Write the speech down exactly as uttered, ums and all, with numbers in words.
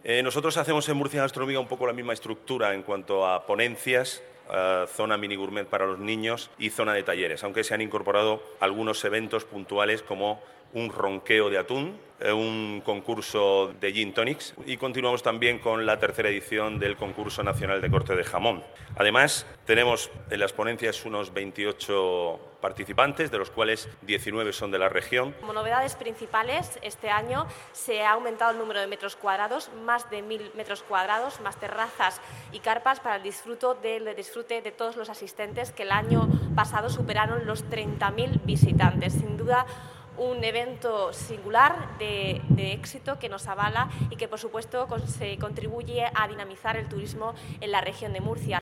Eh, nosotros hacemos en Murcia Gastronomía un poco la misma estructura en cuanto a ponencias, Uh, zona mini gourmet para los niños y zona de talleres, aunque se han incorporado algunos eventos puntuales como un ronqueo de atún, eh, un concurso de gin tonics y continuamos también con la tercera edición del concurso nacional de corte de jamón. Además, tenemos en las ponencias unos veintiocho participantes, de los cuales diecinueve son de la región. Como novedades principales, este año se ha aumentado el número de metros cuadrados, más de mil metros cuadrados, más terrazas y carpas para el disfrute del disfrute de todos los asistentes, que el año pasado superaron los treinta mil visitantes. Sin duda, un evento singular de, de éxito que nos avala y que, por supuesto, se contribuye a dinamizar el turismo en la región de Murcia.